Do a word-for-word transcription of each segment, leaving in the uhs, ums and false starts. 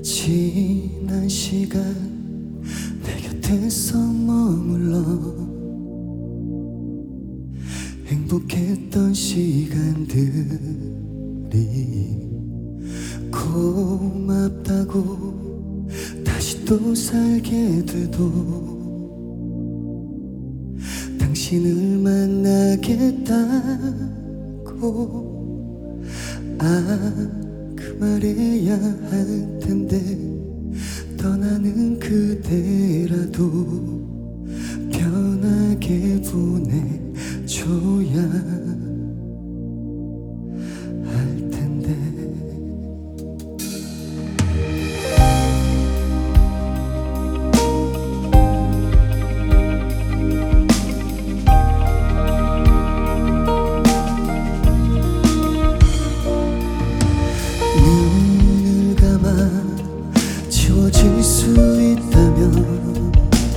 지난 시간 내 곁에서 머물러 행복했던 시간들이 고맙다고 다시 또 살게 돼도 당신을 만나겠다고 아 그 말해야 할 텐데 떠나는 그대라도 편하게 보내줘야 할 텐데. 눈을 감아 지워질 수 있다면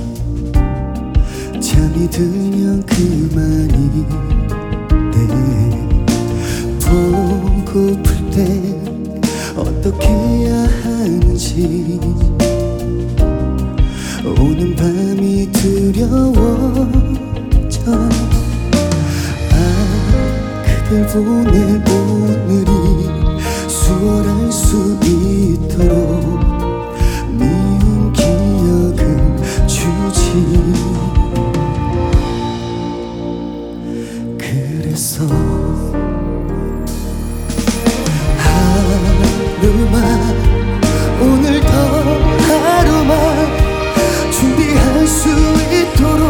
잠이 들면 그만인데 보고플 때 어떻게 해야 하는지 오는 밤이 두려워져. 아 그댈 보낼 오늘이 수월할 수 있도록 미운 기억을 주지. 그래서 하루만 오늘 더 하루만 준비할 수 있도록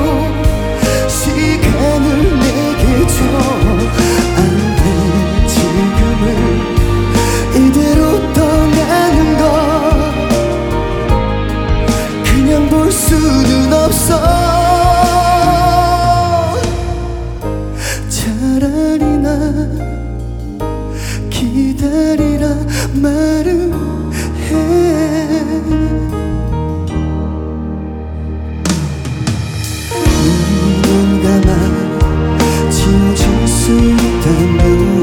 시간을 내게 줘. 안 돼 지금은 이대로 떠나는 것 그냥 볼 수는 없어. 차라리 나 기다리라 말을 해. 눈을 감아 지워질 수 있다면